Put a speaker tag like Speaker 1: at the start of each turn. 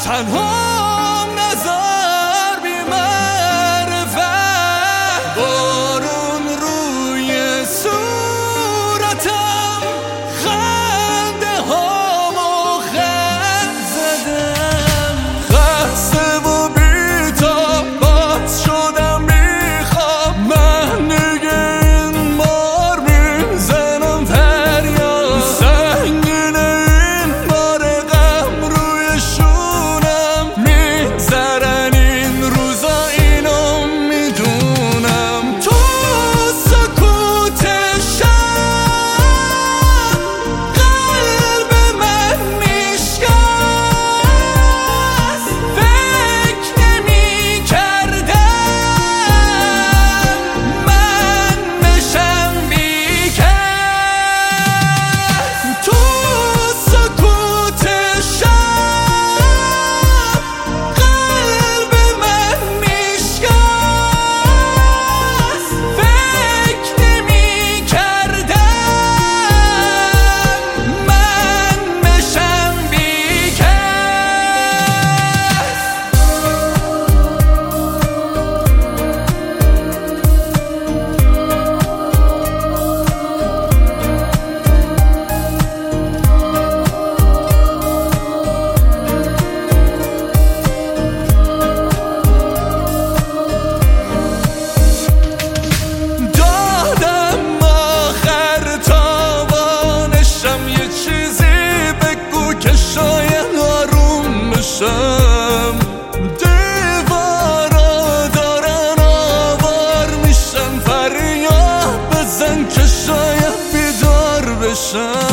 Speaker 1: تنها نظر بی معرفت، بارون روی صورتم، خنده هامو خند زدم. خسته و بی‌تاب باز شدم، میخوام من دیگه این بار میزنم فریاد. سنگین این بار غم روی شونم میگذرن این روزا، اینو میدونم. تو سکوت شب قلب من میشکست، فکر نمی‌کردم من بشم بی‌کس. تو سکوت شب قلب من میشکست، فکر نمی‌کردم من بشم بی‌کس. دادم آخر تاوانشم، یه چیزی بگو که شاید آروم بشم. دیوارا دارن آوار میشن، فریاد بزن که شاید بیدار بشم.